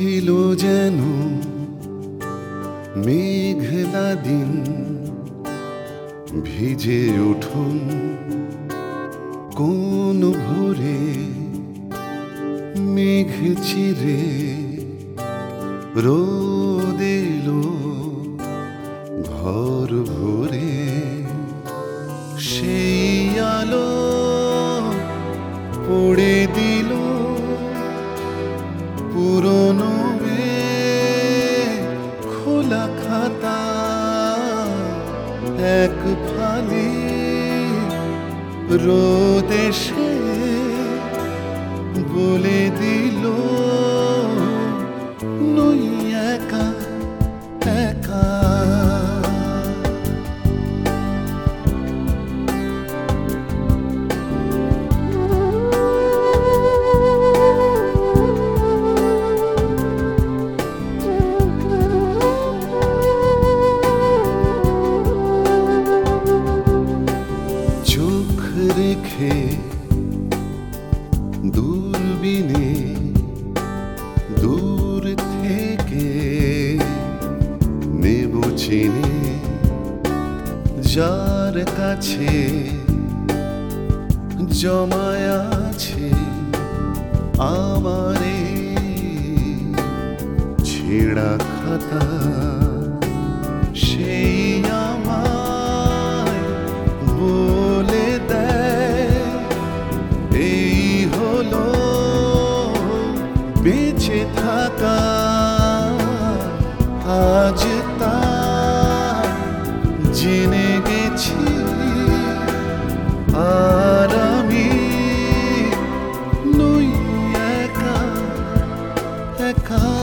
ছিল যেন মেঘলা দিন, ভিজে উঠুন কোন ভোরে, মেঘ চিরে রোদ এলো ঘর ভরে। সেই আলো পড়ে দিল পুরনো খোলা খাতা, এক ফালি রোদ এসে বলে দিল নই একা একা। চোখ রেখে দূরবীনে দূর থেকে নেব চিনে, যার কাছে জমায় আছে আমারে ছেঁড়া খাতা। সেই আমায় বলে দেয় এই হলো বেঁচে থাকা। আজ তা জেনে গেছি, আর আমি নই একা একা।